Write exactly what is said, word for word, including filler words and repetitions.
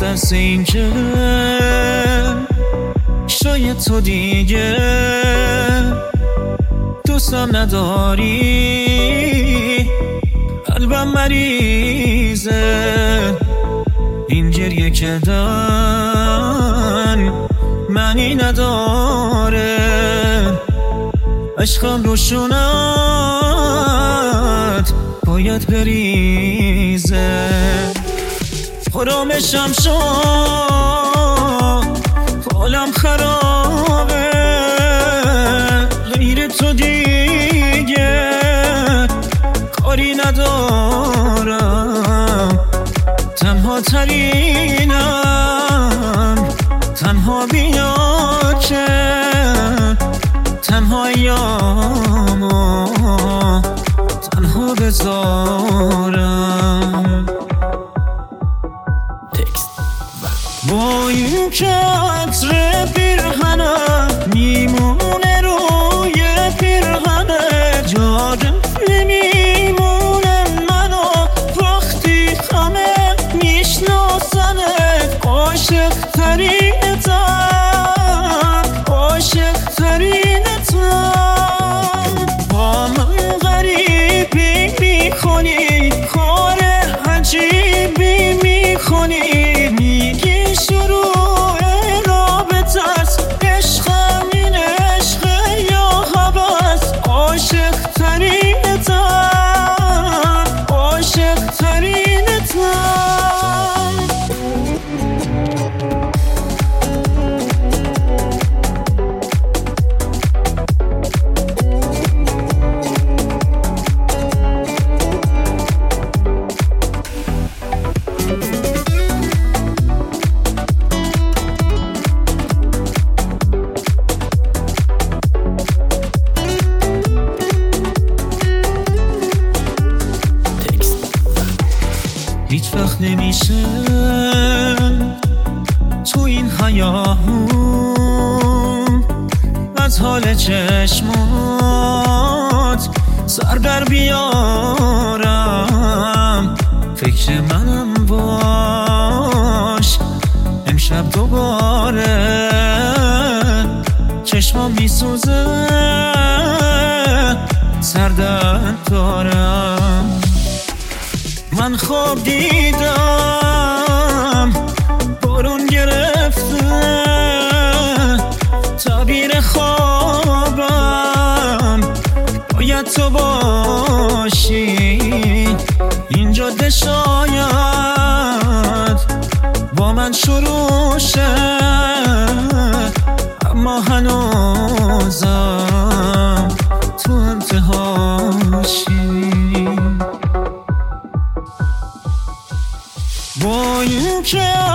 مثل این که شاید تو دیگه دوستم نداری، قلبم مریضه، این گریه کردن معنی نداره، عشقم روشونت باید بریزه. خرامشم شد، حالم خرابه، غیر تو دیگه کاری ندارم، تنها ترینم، تنها بیا که تنها یامو تنها بذارم. با این که عطر پیرهنم میمونه روی پیرهنه، یادم نمیمونه منو وقتی همه میشناسنت. عاشق ترینتم، عاشق ترینتم، با من غریبی میکنی، کار عجیبی میکنی، میگی شروع رابطه است، عشقم این عشق یا هوس. عاشق ترینتم، عاشق ترینتم. هیچ وقت نمیشه تو این حیاهون از حال چشمات سر در بیارم، فکر منم باش امشب دوباره، چشمام میسوزه سر درد دارم. من خواب دیدم بارون گرفته، تعبیر خوابم باید تو باشی، این جاده شاید با من شروع شه، اما هنوزم تو انتهاشی. با این که